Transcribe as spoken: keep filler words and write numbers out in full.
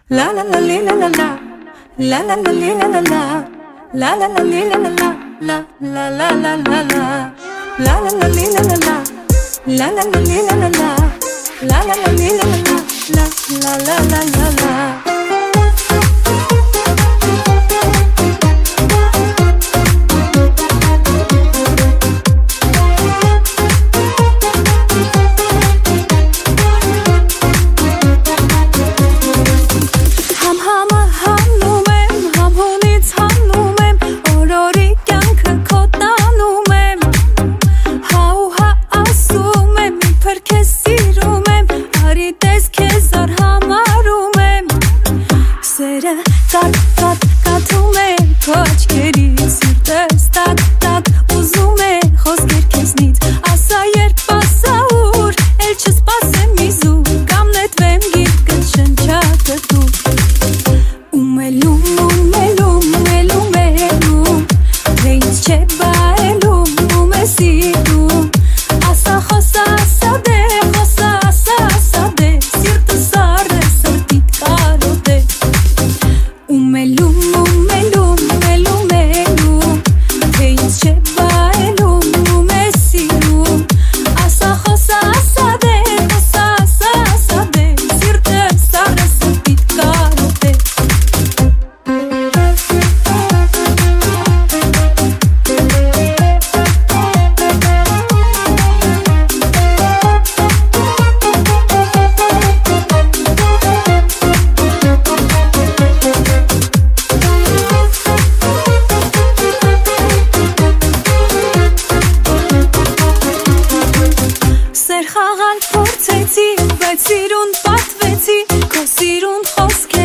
La la la li la la la La la la li la la la La la la li la la la La la la la la la La la la li la la la La la la li la la la La la la li la la la La la la la la Tat, tat, katum e koçkeriz Sirtes tat, tat, uzum e Խոսքեր քեզնից Ասա երբ ասաուր Էլ չսպասեմ իզու Կամ նետվեմ գիրկը շնչակը դու Ում էլում, ում էլում, էլում էլում Թե ինձ չէ բայելում, ում է սիրում Ասա խոսա, ասա դե, խոսա, ասա, ասա դե Սիրտը սար է, սրտիտ կարոտ է Umelum, umelum, umelum, umelum Թե ինձ չէ բայելում, ում է սիրում Ասա խոսա, ասա դե, խոսա, ասա, ասա դե Սիրտը սար է, սրտիտ կարոտ է Սեր խաղալ փորձեցի, բայց սիրուն պատվեցի Քո սիրուն խոսք